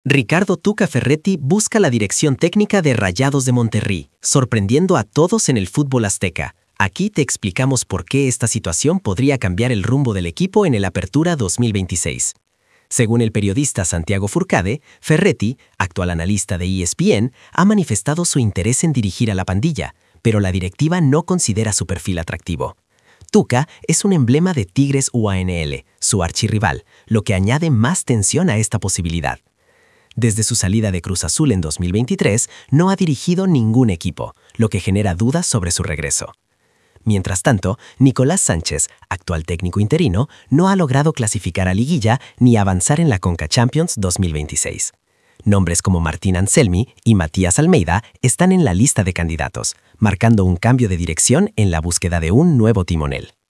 Ricardo Tuca Ferretti busca la dirección técnica de Rayados de Monterrey, sorprendiendo a todos en el fútbol azteca. Aquí te explicamos por qué esta situación podría cambiar el rumbo del equipo en el Apertura 2026. Según el periodista Santiago Furcade, Ferretti, actual analista de ESPN, ha manifestado su interés en dirigir a la pandilla, pero la directiva no considera su perfil atractivo. Tuca es un emblema de Tigres UANL, su archirrival, lo que añade más tensión a esta posibilidad. Desde su salida de Cruz Azul en 2023, no ha dirigido ningún equipo, lo que genera dudas sobre su regreso. Mientras tanto, Nicolás Sánchez, actual técnico interino, no ha logrado clasificar a Liguilla ni avanzar en la Conca Champions 2026. Nombres como Martín Anselmi y Matías Almeida están en la lista de candidatos, marcando un cambio de dirección en la búsqueda de un nuevo timonel.